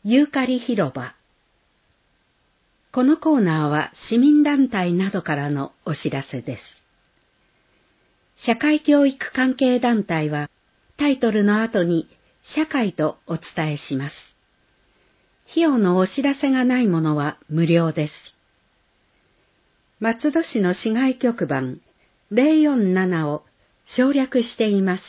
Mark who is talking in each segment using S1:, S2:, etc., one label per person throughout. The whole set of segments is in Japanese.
S1: ユーカリ広場。このコーナーは市民団体などからのお知らせです。社会教育関係団体はタイトルの後に社会とお伝えします。費用のお知らせがないものは無料です。松戸市の市外局番047を省略しています。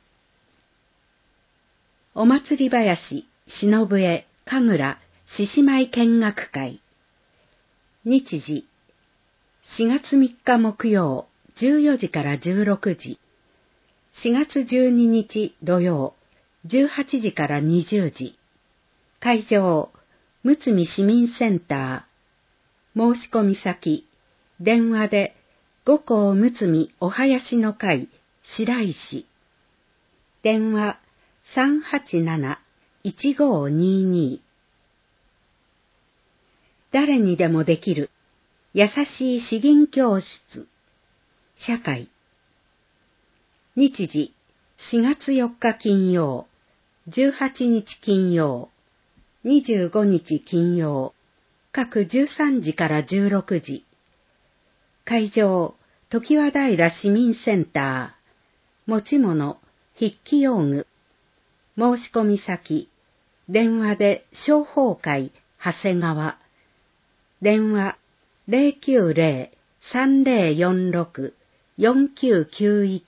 S1: お祭り林、篠笛、神楽、獅子舞見学会。日時、4月3日木曜、14時から16時。4月12日土曜、18時から20時。会場、むつみ市民センター。申し込み先、電話で、五甲むつみお囃子の会、白石。電話、387-1522。誰にでもできる優しい詩吟教室。社会。日時、4月4日金曜、18日金曜、25日金曜、各13時から16時。会場、常盤平市民センター。持ち物、筆記用具。申し込み先、電話で商法会、長谷川。電話、090-3046-4991。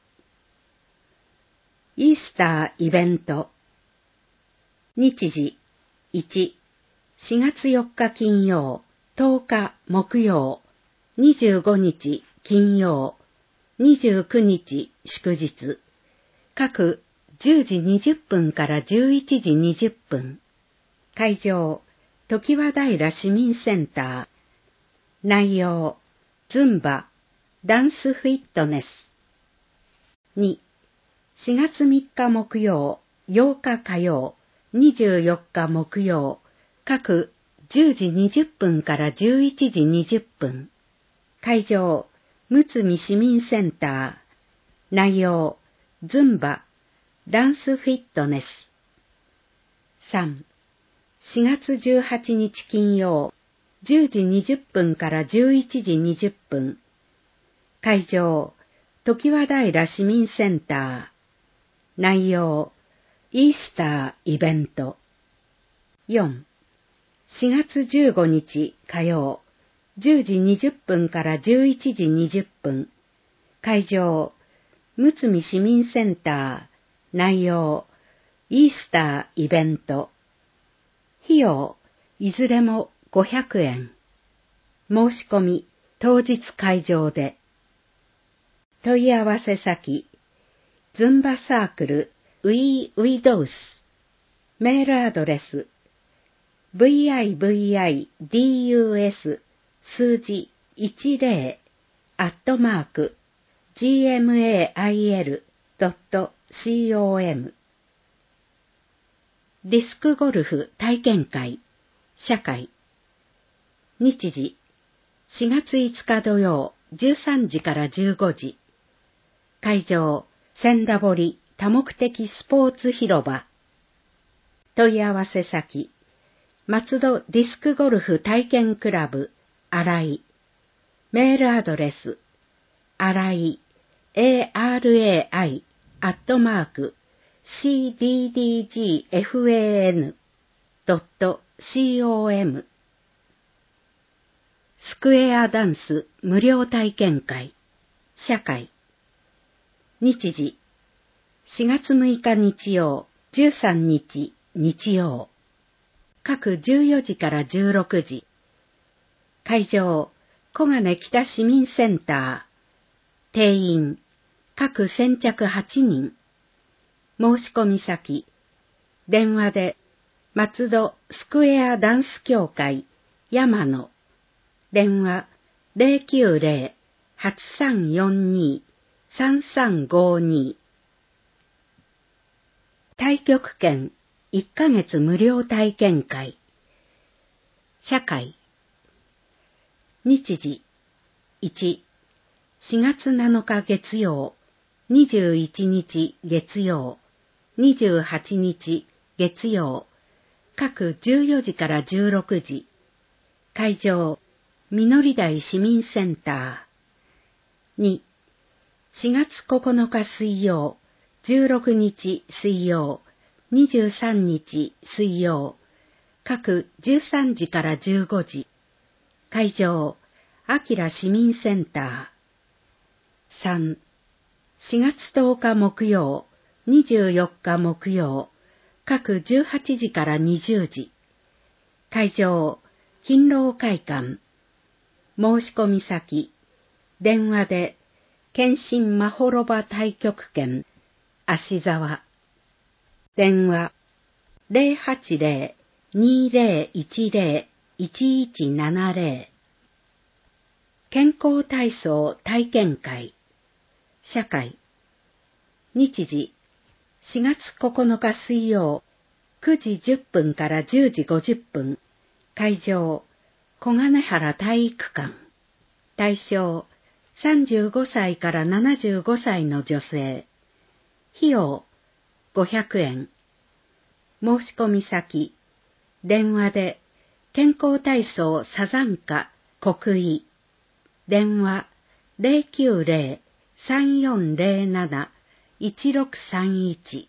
S1: イースターイベント。日時、1、4月4日金曜、10日木曜、25日金曜、29日祝日。各10時20分から11時20分。会場、常盤平市民センター。内容、ズンバ、ダンスフィットネス。2、4月3日木曜、8日火曜、24日木曜、各10時20分から11時20分。会場、むつみ市民センター。内容、ズンバ、ダンスフィットネス。3、4月18日金曜、10時20分から11時20分。会場、常盤平市民センター。内容、イースターイベント。4、4月15日火曜、10時20分から11時20分。会場、むつみ市民センター。内容、イースターイベント。費用、いずれも500円。申し込み、当日会場で。問い合わせ先、ズンバサークル、ウィドウス。メールアドレス、vivindus 数字10 @gmail.com。 ディスクゴルフ体験会、社会。日時、4月5日土曜、13時から15時。会場、千駄堀多目的スポーツ広場。問い合わせ先、松戸ディスクゴルフ体験クラブ、新井。メールアドレス、新井、arai@cddgfan.com。 スクエアダンス無料体験会、社会。日時、4月6日日曜、13日日曜。各14時から16時。会場、小金北市民センター。定員、各先着8人。申し込み先、電話で、松戸スクエアダンス協会、山野。電話、090-8342-3352。太極拳1ヶ月無料体験会、社会。日時、1、4月7日月曜、21日月曜、28日月曜。 各14時から16時。会場、みのり台市民センター。2、4月9日水曜、16日水曜、23日水曜、各13時から15時。会場、あきら市民センター。3、4月10日木曜、24日木曜、各18時から20時。会場、勤労会館。申し込み先、電話で、検診まほろば太極拳、芦沢。電話、080-2010-1170。健康体操体験会。社会。日時、4月9日水曜、9時10分から10時50分。会場、小金原体育館。対象、35歳から75歳の女性。費用、500円。申し込み先、電話で、健康体操サザンカ国医。電話、090-3407-1631。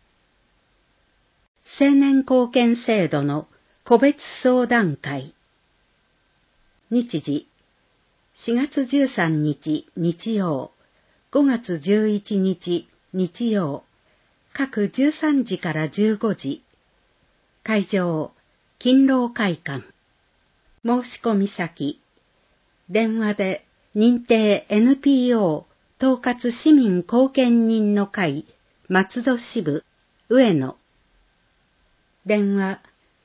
S1: 青年貢献制度の個別相談会。日時、4月13日日曜、5月11日日曜、各13時から15時。会場、勤労会館。申し込み先、電話で認定 NPO 統括市民貢献人の会松戸支部上野。電話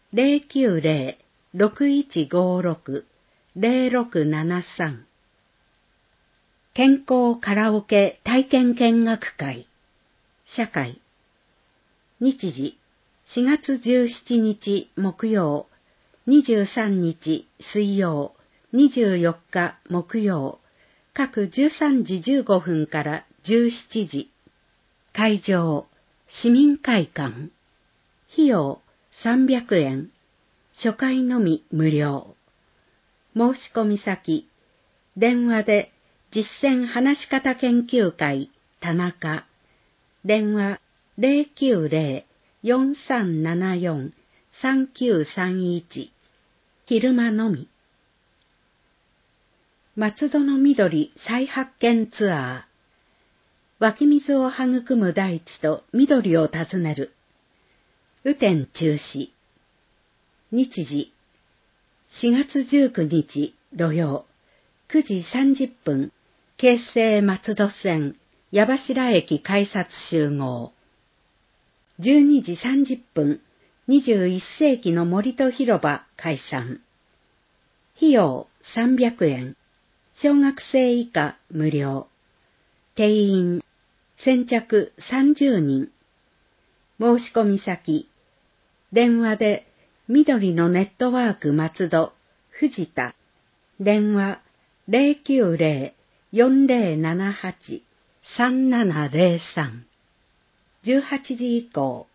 S1: 090-6156-0673。健康カラオケ体験見学会。社会。日時、4月17日木曜、23日水曜、24日木曜、各13時15分から17時。会場、市民会館。費用300円。初回のみ無料。申し込み先、電話で実践話し方研究会田中。電話090-4374-3931。昼間のみ。松戸の緑再発見ツアー。湧き水を育む大地と緑を訪ねる。雨天中止。日時、4月19日土曜、9時30分、京成松戸線、矢柱駅改札集合。12時30分、21世紀の森と広場開山。費用300円。小学生以下無料。定員、先着30人。申し込み先、電話で緑のネットワーク松戸、藤田。電話090-4078-3703。18時以降。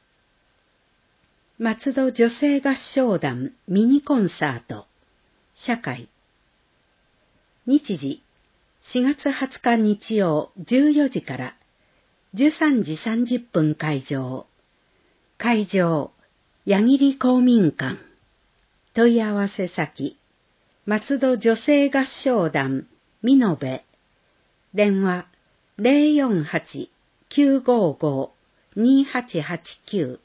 S1: 松戸女性合唱団ミニコンサート。社会。日時、4月20日日曜14時から13時30分会場。会場、矢切公民館。問い合わせ先、松戸女性合唱団美濃部。電話048-955-2889。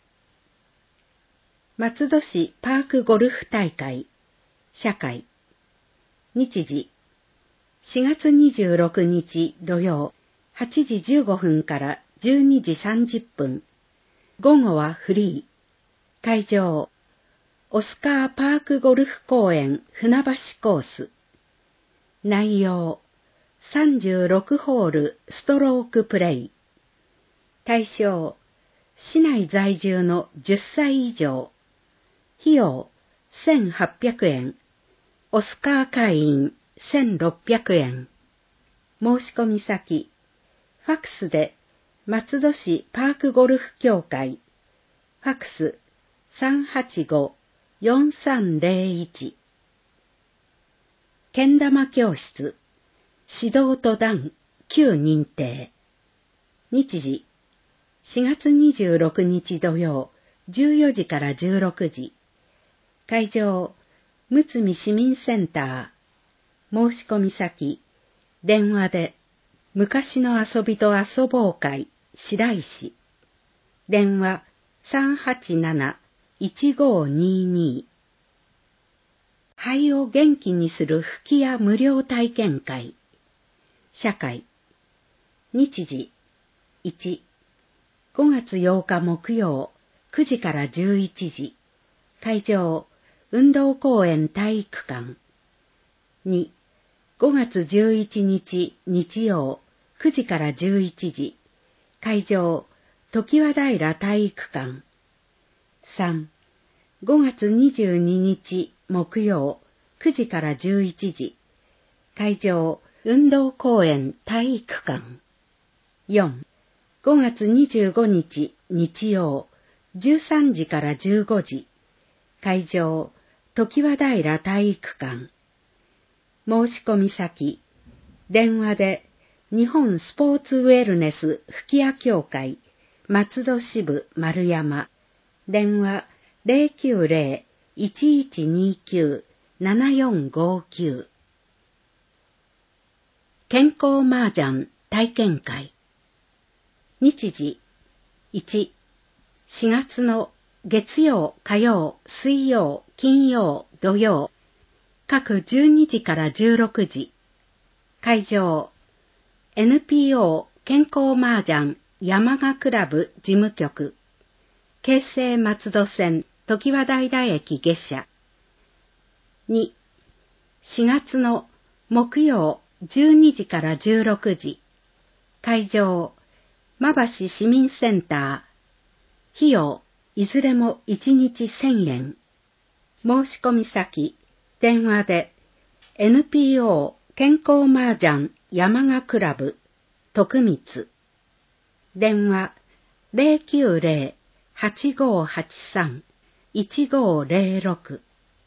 S1: 松戸市パークゴルフ大会。社会。日時、4月26日土曜、8時15分から12時30分。午後はフリー。会場、オスカーパークゴルフ公園船橋コース。内容、36ホールストロークプレイ。対象、市内在住の10歳以上。費用、1800円。オスカー会員、1600円。申し込み先、ファクスで、松戸市パークゴルフ協会。ファクス 385-4301。けん玉教室、指導と談、旧認定。日時、4月26日土曜、14時から16時。会場、むつみ市民センター。申し込み先、電話で、昔の遊びと遊ぼう会、白石。電話、387-1522。肺を元気にする吹き矢無料体験会。社会。日時、1、5月8日木曜、9時から11時。会場、運動公園体育館。2、5月11日日曜、9時から11時。会場、常盤平体育館。3、5月22日木曜、9時から11時。会場、運動公園体育館。4、5月25日日曜、13時から15時。会場、常盤平体育館。申し込み先、電話で、日本スポーツウェルネス吹き矢協会、松戸支部丸山。電話、090-1129-7459。健康麻雀体験会。日時、1、4月の月曜、火曜、水曜、金曜、土曜、各12時から16時。会場、NPO 健康麻雀山賀クラブ事務局。京成松戸線常盤平駅下車。2、4月の木曜12時から16時。会場、馬橋市民センター。費用、いずれも1日1000円。申し込み先、電話で、NPO 健康麻雀山賀クラブ、徳光。電話、090-8583-1506。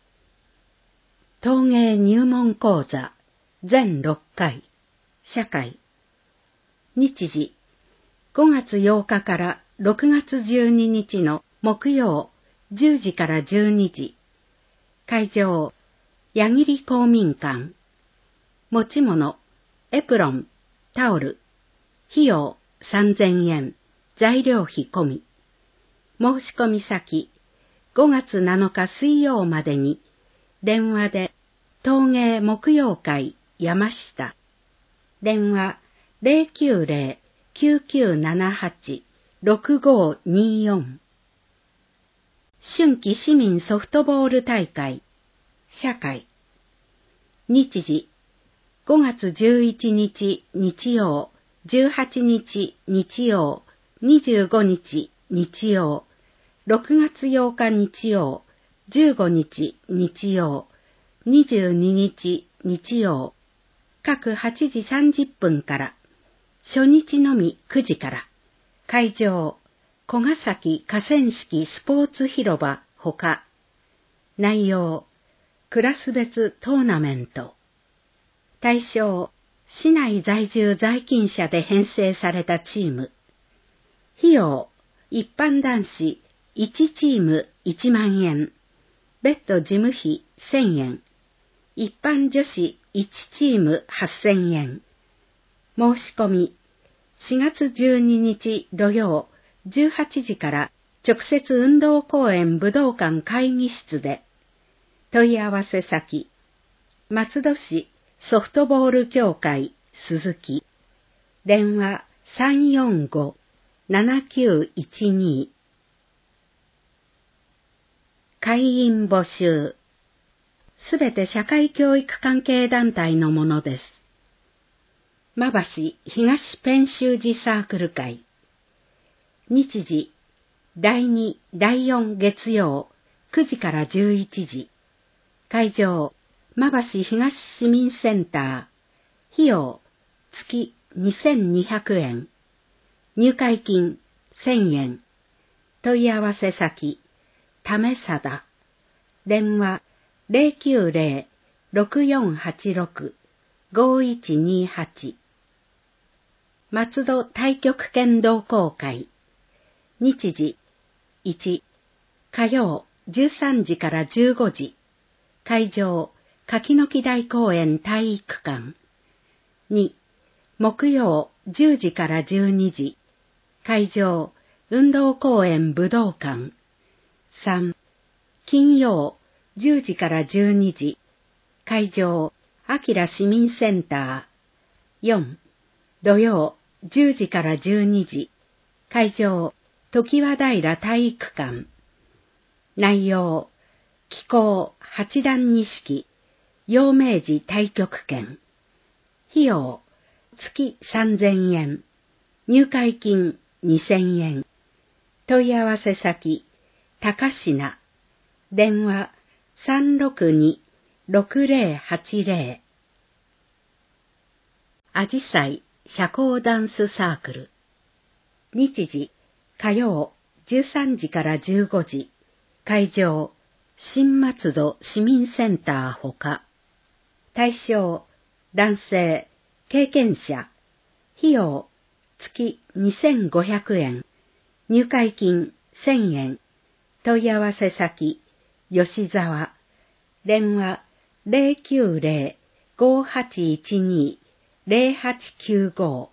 S1: 陶芸入門講座、全6回。社会。日時、5月8日から6月12日の木曜、10時から12時。会場、矢切公民館。持ち物、エプロン、タオル。費用、3000円。材料費込み。申し込み先、5月7日水曜までに、電話で、陶芸木曜会山下。電話、090-9978-6524。春季市民ソフトボール大会。社会。日時、5月11日日曜、18日日曜、25日日曜、6月8日日曜、15日日曜、22日日曜、各8時30分から、初日のみ9時から、会場、小ヶ崎河川敷スポーツ広場ほか、内容、クラス別トーナメント。対象、市内在住在勤者で編成されたチーム。費用、一般男子1チーム1万円。別途事務費1000円。一般女子1チーム8000円。申し込み、4月12日土曜18時から直接運動公園武道館会議室で。問い合わせ先、松戸市ソフトボール協会鈴木。電話345-7912。会員募集。すべて社会教育関係団体のものです。馬橋東ペン習字サークル会。日時、第2、第4月曜、9時から11時。会場、馬橋東市民センター。費用、月2200円。入会金1000円。問い合わせ先、 ためさだ。電話090-6486-5128。松戸太極拳同好会。日時1、火曜13時から15時。会場、柿の木台公園体育館。2、木曜10時から12時。会場、運動公園武道館。3、金曜10時から12時。会場、明市民センター。4、土曜10時から12時。会場、常盤平体育館。内容、気功八段錦、陽明寺太極拳。費用、月3000円。入会金2000円。問い合わせ先、高品。電話362-6080。あじさい社交ダンスサークル。日時、火曜13時から15時。会場、新松戸市民センターほか。対象、男性、経験者。費用、月2500円。入会金1000円。問い合わせ先、吉沢。電話090-5812-0895。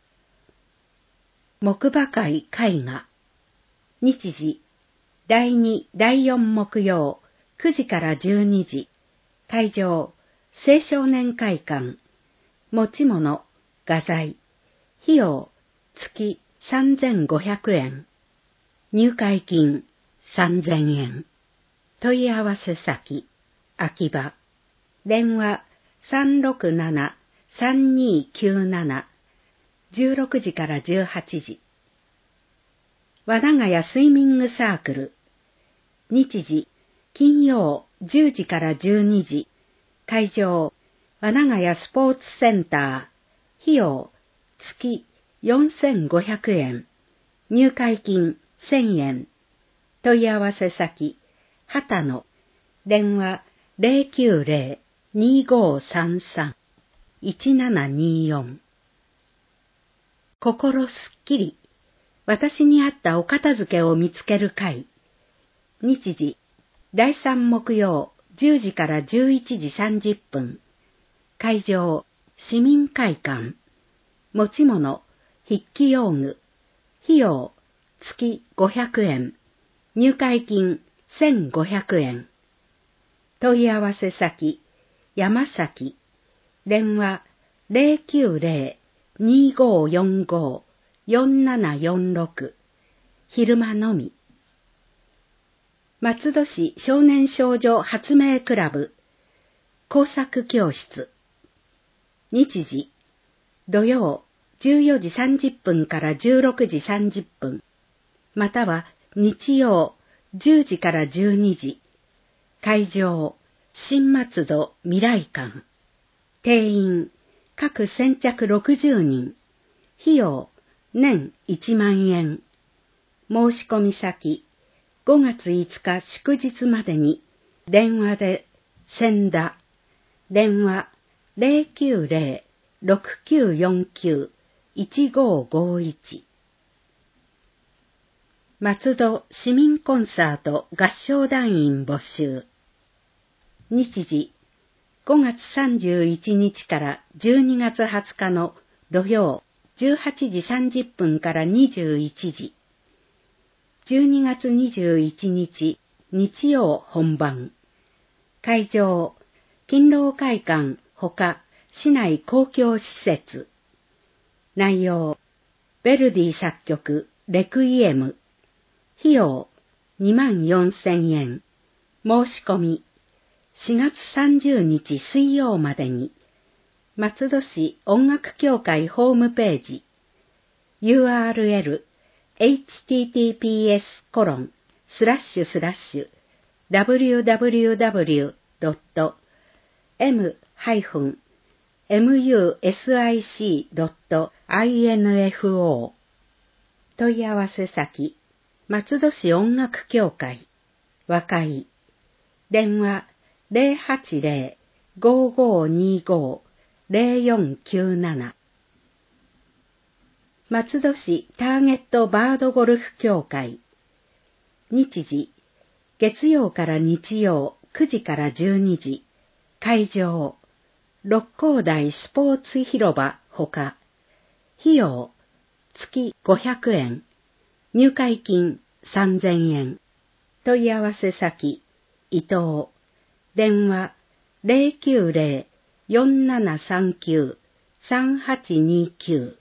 S1: 木馬会絵画。日時、第2、第4木曜、9時から12時。会場、青少年会館。持ち物、画材。費用、月3500円。入会金、3000円。問い合わせ先、秋葉。電話367-3297。16時から18時。和長屋スイミングサークル。日時、金曜10時から12時。会場、和長屋スポーツセンター。費用、月4500円。入会金1000円。問い合わせ先、畑野。電話090-2533-1724。心すっきり。私に合ったお片付けを見つける会。日時、第3木曜10時から11時30分。会場、市民会館。持ち物、筆記用具。費用、月500円。入会金1500円。問い合わせ先、山崎。電話090-2545-4746。昼間のみ。松戸市少年少女発明クラブ。工作教室。日時、土曜14時30分から16時30分。または日曜10時から12時。会場、新松戸未来館。定員、各先着60人。費用、年1万円。申し込み先、5月5日祝日までに、電話で、千田。電話、090-6949-1551。松戸市民コンサート合唱団員募集。日時、5月31日から12月20日の土曜18時30分から21時。12月21日日曜本番。会場、勤労会館ほか市内公共施設。内容、ヴェルディ作曲レクイエム。費用、24,000円。申し込み、4月30日水曜までに、松戸市音楽協会ホームページ、URL https://www.music.info 問い合わせ先、松戸市音楽協会。 和解。電話080-5525-0497。松戸市ターゲットバードゴルフ協会。日時、月曜から日曜9時から12時。会場、六甲台スポーツ広場ほか。費用、月500円。入会金3000円。問い合わせ先、伊藤。電話090-4739-3829。